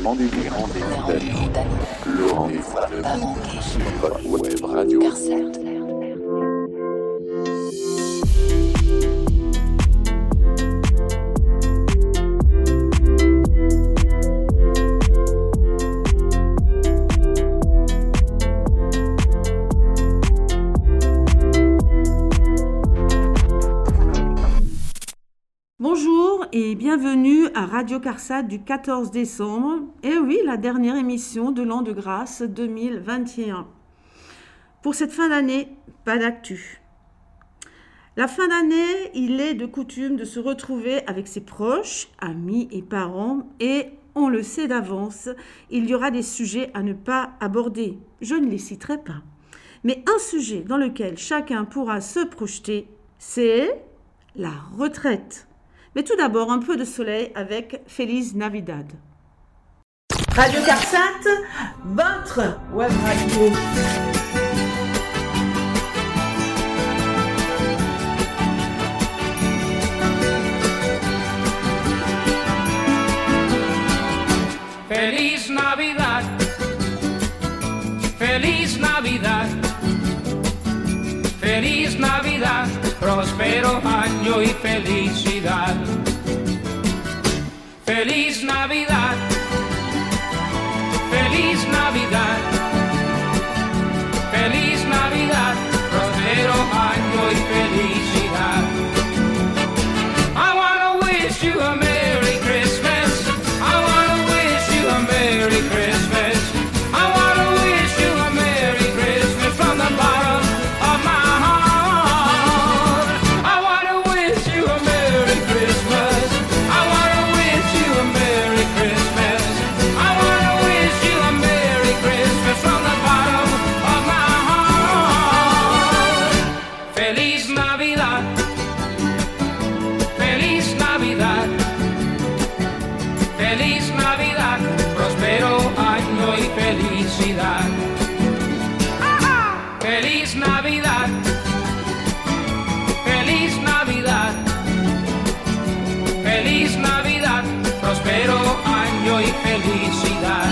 l'enregistrement du rendez-vous le rendez-vous sur votre web radio. Bonjour et bienvenue à Radio CARSAT du 14 décembre. Et oui, la dernière émission de l'an de grâce 2021. Pour cette fin d'année, pas d'actu. La fin d'année, il est de coutume de se retrouver avec ses proches, amis et parents. Et on le sait d'avance, il y aura des sujets à ne pas aborder. Je ne les citerai pas. Mais un sujet dans lequel chacun pourra se projeter, c'est la retraite. Mais tout d'abord, un peu de soleil avec Feliz Navidad. Radio CARSAT, votre web radio. Feliz Navidad, Feliz Navidad, Feliz Navidad, próspero año y felicidad. Feliz Navidad, Feliz Navidad, Feliz Navidad, próspero año y felicidad. I wanna wish you a Merry Christmas. I wanna wish you a Merry Christmas. I wanna wish you a Merry Christmas from the bottom of my heart. I wanna wish you a Merry Christmas. I wanna wish you a Merry Christmas. I wanna wish you a Merry Christmas from the bottom of my heart. Feliz Navidad, Feliz Navidad, Feliz Navidad, próspero año y felicidad. Feliz Navidad, Feliz Navidad, Feliz Navidad, próspero año y felicidad.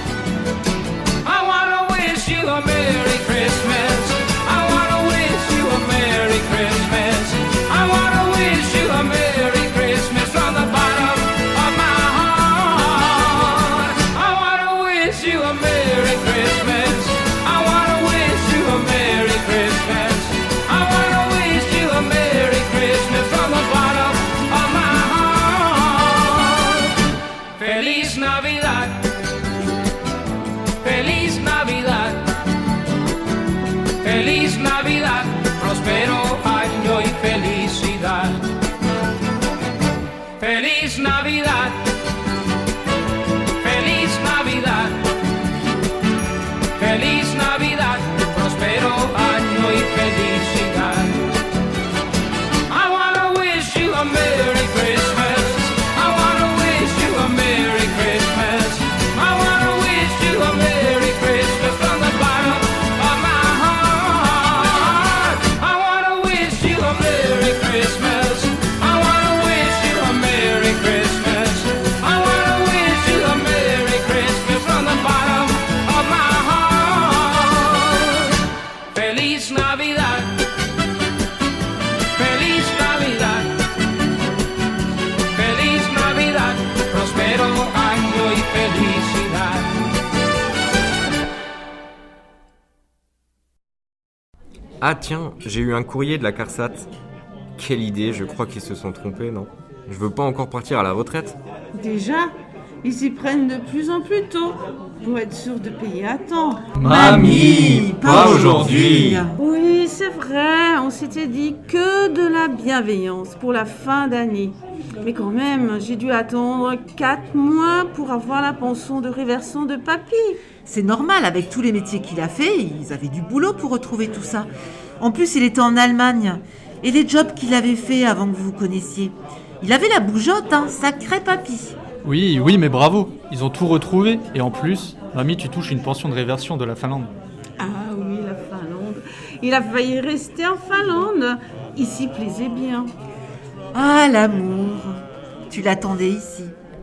I wanna wish you a Merry Christmas. I wanna wish you a Merry Christmas. I wanna wish you a Merry Christmas from the bottom of my heart. I wanna wish you a Merry Christmas. I wanna wish you a Merry Christmas. I wanna wish you a Merry Christmas from the bottom of my heart. Feliz Navidad, Feliz Navidad, Feliz Navidad, próspero año y felicidad. Feliz Navidad, Feliz Navidad, Feliz Navidad, próspero año y felicidad. I wanna wish you a Merry Christmas. I wanna wish you a Merry Christmas. I wanna wish you a Merry Christmas from the bottom of my heart. I wanna wish you a Merry Christmas. I wanna wish you a Merry Christmas. I wanna wish you a Merry Christmas from the bottom of my heart. Feliz Navidad, Feliz Navidad, Feliz Navidad, próspero año y felicidad. Ah tiens, j'ai eu un courrier de la CARSAT. Quelle idée, je crois qu'ils se sont trompés, non? Je veux pas encore partir à la retraite. Déjà, ils s'y prennent de plus en plus tôt pour être sûrs de payer à temps. Mamie, pas aujourd'hui. Oui, c'est vrai, on s'était dit que de la bienveillance pour la fin d'année. Mais quand même, j'ai dû attendre 4 mois pour avoir la pension de réversion de papy. C'est normal, avec tous les métiers qu'il a fait, ils avaient du boulot pour retrouver tout ça. En plus, il était en Allemagne. Et les jobs qu'il avait fait avant que vous vous connaissiez. Il avait la bougeotte, sacré papy. Oui, mais bravo, ils ont tout retrouvé. Et en plus, mamie, tu touches une pension de réversion de la Finlande. Ah oui, la Finlande. Il a failli rester en Finlande. Il s'y plaisait bien. Ah, l'amour. Tu l'attendais ici.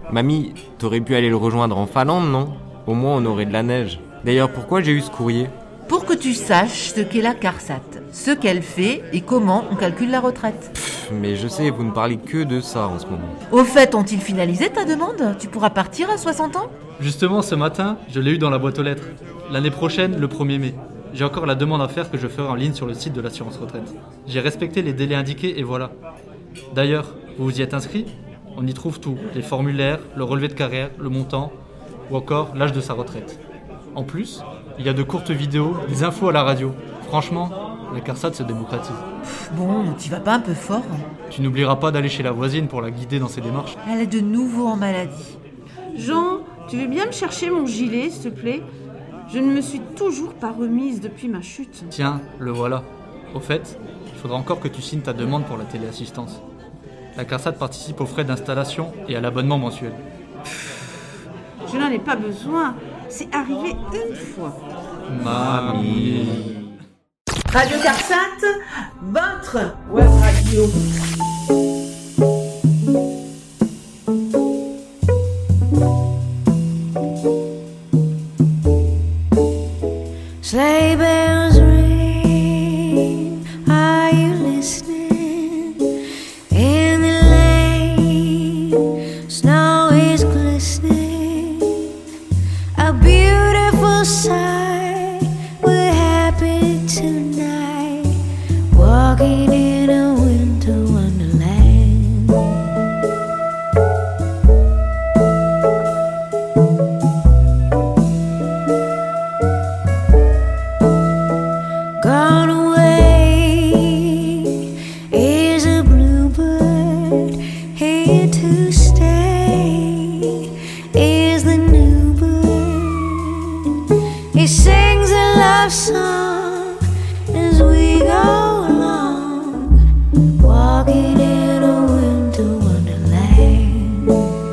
Mamie, t'aurais pu aller le rejoindre en Finlande, non? Au moins on aurait de la neige. D'ailleurs, pourquoi j'ai eu ce courrier? Pour que tu saches ce qu'est la CARSAT, ce qu'elle fait et comment on calcule la retraite. Mais je sais, vous ne parlez que de ça en ce moment. Au fait, ont-ils finalisé ta demande? Tu pourras partir à 60 ans? Justement, ce matin, je l'ai eu dans la boîte aux lettres. L'année prochaine, le 1er mai. J'ai encore la demande à faire que je ferai en ligne sur le site de l'assurance retraite. J'ai respecté les délais indiqués et voilà. D'ailleurs, vous vous y êtes inscrit? On y trouve tout, les formulaires, le relevé de carrière, le montant, ou encore l'âge de sa retraite. En plus, il y a de courtes vidéos, des infos à la radio. Franchement, la CARSAT se démocratise. Bon, t'y vas pas un peu fort? Tu n'oublieras pas d'aller chez la voisine pour la guider dans ses démarches. Elle est de nouveau en maladie. Jean, tu veux bien me chercher mon gilet, s'il te plaît? Je ne me suis toujours pas remise depuis ma chute. Tiens, le voilà. Au fait, il faudra encore que tu signes ta demande pour la téléassistance. La CARSAT participe aux frais d'installation et à l'abonnement mensuel. Je n'en ai pas besoin. C'est arrivé une fois. Mamie. Radio CARSAT, votre web radio. Sleigh bells ring, are you listening? In the lane, snow is glistening. A beautiful sight, we're happy tonight, walking in a winter wonderland. Gone away is a bluebird, here to stay is the new bird. He sings a love song as we go along, walking in a winter wonderland.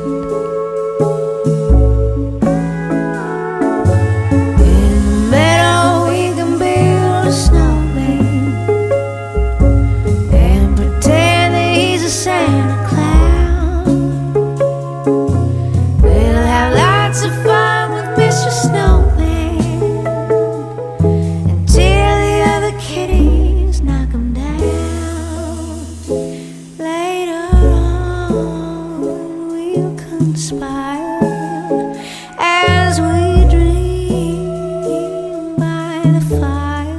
In the meadow we can build a snowman and pretend that he's a Santa Claus. We'll have lots of fun with Mr. Snowman until the other kitties knock him down. Later on we'll conspire as we dream by the fire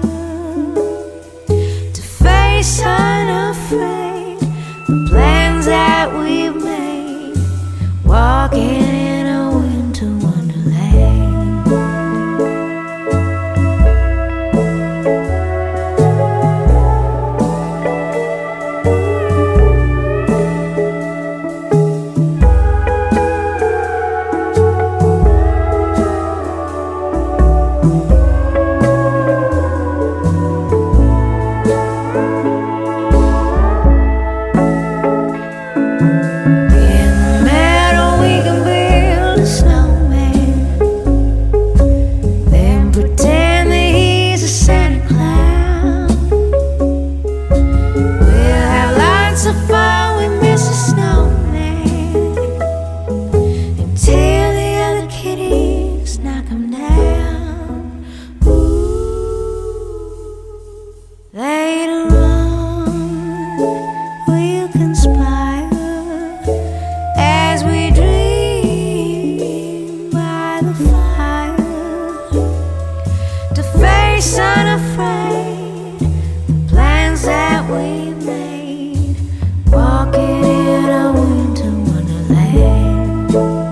to face unafraid the plans that we've made, walking in a winter wonderland. In the meadow we can build a snowman, then pretend that he's a Santa Claus. We'll have lots of fun with Mr. Snowman until the other kitties knock him down. Ooh. Later on we'll conspire as we dream by the fire to face unafraid the plans that we made, walking in a winter wonderland.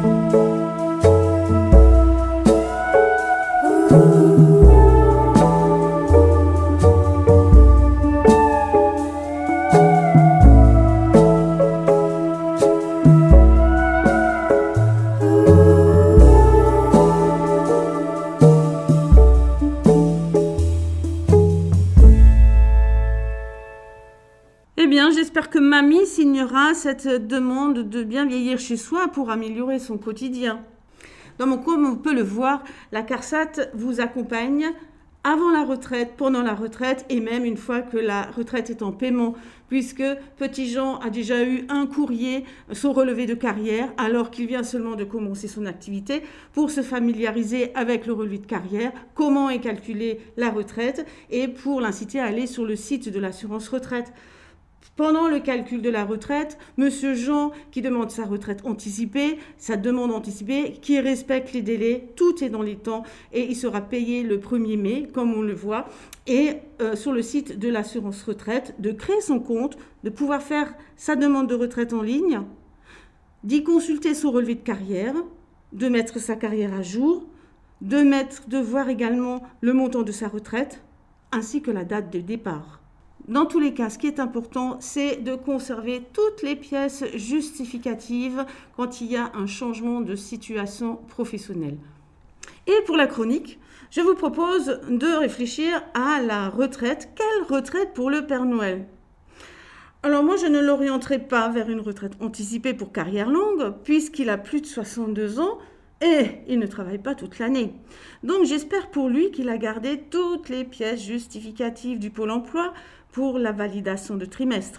Eh bien, j'espère que Mamie signera cette demande de bien vieillir chez soi pour améliorer son quotidien. Donc, comme on peut le voir, la CARSAT vous accompagne avant la retraite, pendant la retraite et même une fois que la retraite est en paiement, puisque Petit Jean a déjà eu un courrier, son relevé de carrière, alors qu'il vient seulement de commencer son activité, pour se familiariser avec le relevé de carrière, comment est calculée la retraite et pour l'inciter à aller sur le site de l'assurance retraite. Pendant le calcul de la retraite, Monsieur Jean, qui demande sa retraite anticipée, sa demande anticipée, qui respecte les délais, tout est dans les temps et il sera payé le 1er mai, comme on le voit. Et sur le site de l'assurance retraite, de créer son compte, de pouvoir faire sa demande de retraite en ligne, d'y consulter son relevé de carrière, de mettre sa carrière à jour, de voir également le montant de sa retraite, ainsi que la date de départ. Dans tous les cas, ce qui est important, c'est de conserver toutes les pièces justificatives quand il y a un changement de situation professionnelle. Et pour la chronique, je vous propose de réfléchir à la retraite. Quelle retraite pour le Père Noël ? Alors moi, je ne l'orienterai pas vers une retraite anticipée pour carrière longue, puisqu'il a plus de 62 ans et il ne travaille pas toute l'année. Donc j'espère pour lui qu'il a gardé toutes les pièces justificatives du Pôle emploi pour la validation de trimestre.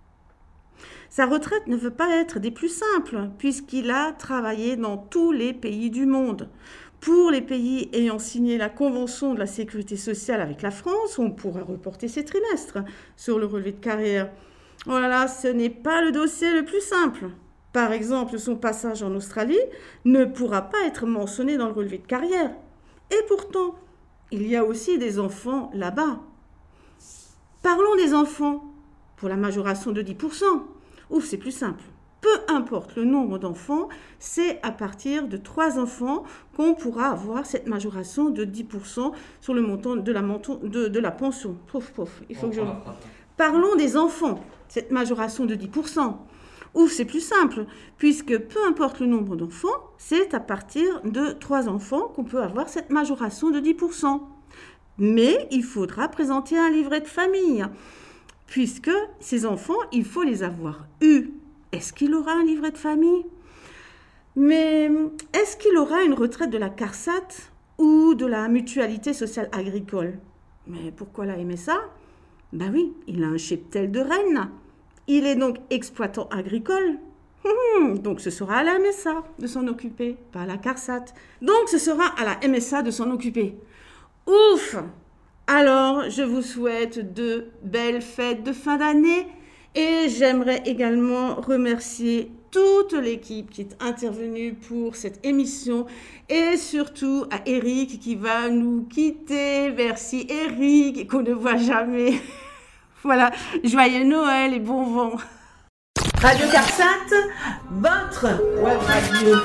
Sa retraite ne veut pas être des plus simples, puisqu'il a travaillé dans tous les pays du monde. Pour les pays ayant signé la Convention de la Sécurité sociale avec la France, on pourra reporter ses trimestres sur le relevé de carrière. Voilà, ce n'est pas le dossier le plus simple. Par exemple, son passage en Australie ne pourra pas être mentionné dans le relevé de carrière. Et pourtant, il y a aussi des enfants là-bas. Parlons des enfants pour la majoration de 10%. Ouf, c'est plus simple. Peu importe le nombre d'enfants, c'est à partir de 3 enfants qu'on pourra avoir cette majoration de 10% sur le montant de la pension. Il faut que je... Parlons des enfants, cette majoration de 10%. Ouf, c'est plus simple, puisque peu importe le nombre d'enfants, c'est à partir de 3 enfants qu'on peut avoir cette majoration de 10%. Mais il faudra présenter un livret de famille, puisque ces enfants, il faut les avoir eus. Est-ce qu'il aura un livret de famille ? Mais est-ce qu'il aura une retraite de la CARSAT ou de la Mutualité sociale agricole ? Mais pourquoi la MSA ? Ben oui, il a un cheptel de Rennes. Il est donc exploitant agricole. Donc ce sera à la MSA de s'en occuper, pas à la CARSAT. Donc ce sera à la MSA de s'en occuper. Ouf! Alors, je vous souhaite de belles fêtes de fin d'année et j'aimerais également remercier toute l'équipe qui est intervenue pour cette émission et surtout à Eric qui va nous quitter. Merci Eric, qu'on ne voit jamais. Voilà, joyeux Noël et bon vent. Radio CARSAT, votre web radio.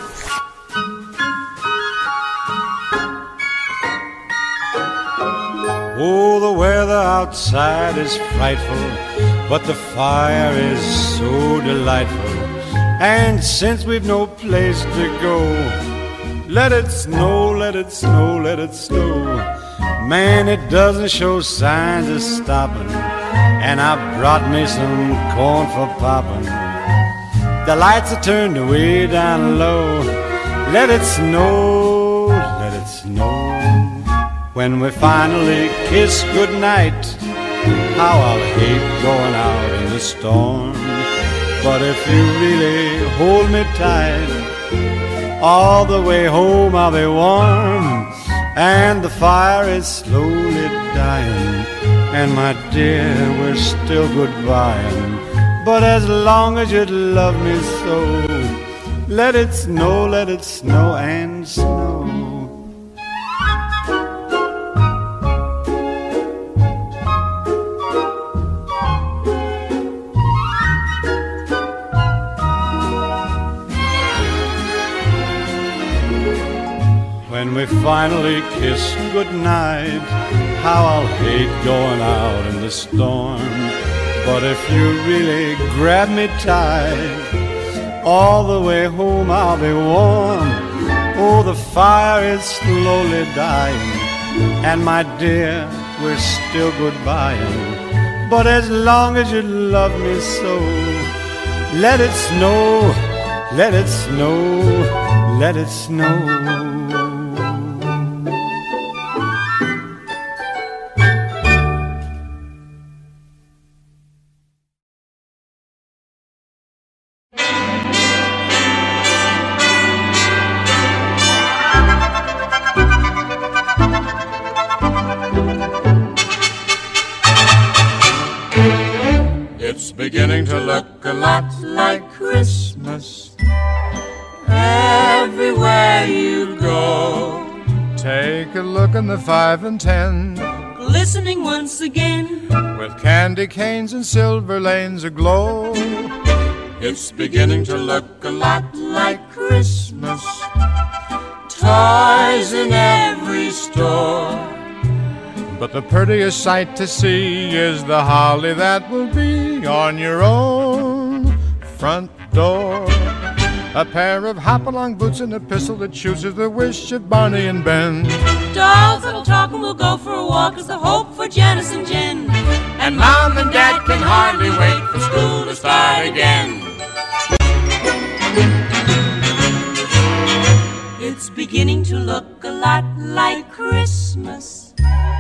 Oh, the weather outside is frightful, but the fire is so delightful. And since we've no place to go, let it snow, let it snow, let it snow. Man, it doesn't show signs of stopping, and I brought me some corn for popping. The lights are turned way down low. Let it snow, let it snow. When we finally kiss goodnight, how I'll hate going out in the storm. But if you really hold me tight, all the way home I'll be warm. And the fire is slowly dying, and my dear, we're still goodbying. But as long as you love me so, let it snow and snow. When we finally kiss goodnight, how I'll hate going out in the storm. But if you really grab me tight, all the way home I'll be warm. Oh, the fire is slowly dying, and my dear, we're still goodbying. But as long as you love me so, let it snow, let it snow, let it snow. beginning to look a lot like Christmas everywhere you go. Take a look in the 5 and 10, glistening once again, with candy canes and silver lanes aglow. It's beginning to look a lot like Christmas, toys in every store. But the prettiest sight to see is the holly that will be on your own front door. A pair of hop-along boots and a pistol that shoots is the wish of Barney and Ben. dolls that'll talk and we'll go for a walk is the hope for Janice and Jen. And Mom and Dad can hardly wait for school to start again. It's beginning to look a lot like Christmas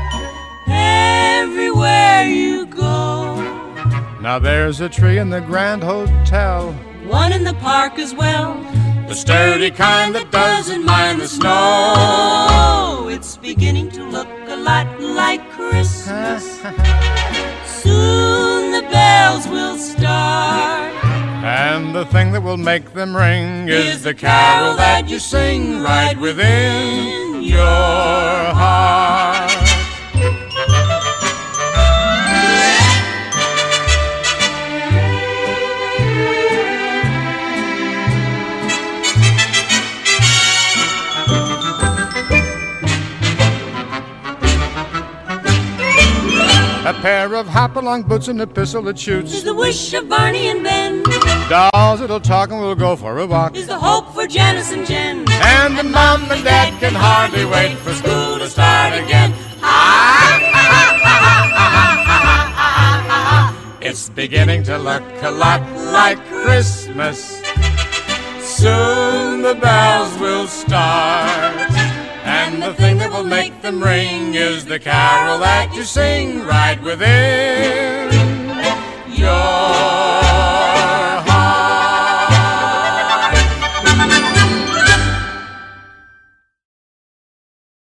everywhere you go. Now there's a tree in the Grand Hotel, one in the park as well, the sturdy kind that doesn't mind the snow. It's beginning to look a lot like Christmas. Soon the bells will start, and the thing that will make them ring is the carol that you sing right within your heart. A pair of hop-along boots and a pistol that shoots is the wish of Barney and Ben. Dolls that'll talk and we'll go for a walk is the hope for Janice and Jen. And the Mom and Dad can hardly wait for school to start again. It's beginning to look a lot like Christmas. Soon the bells will start, and the thing that will make them ring is the carol that you sing right within your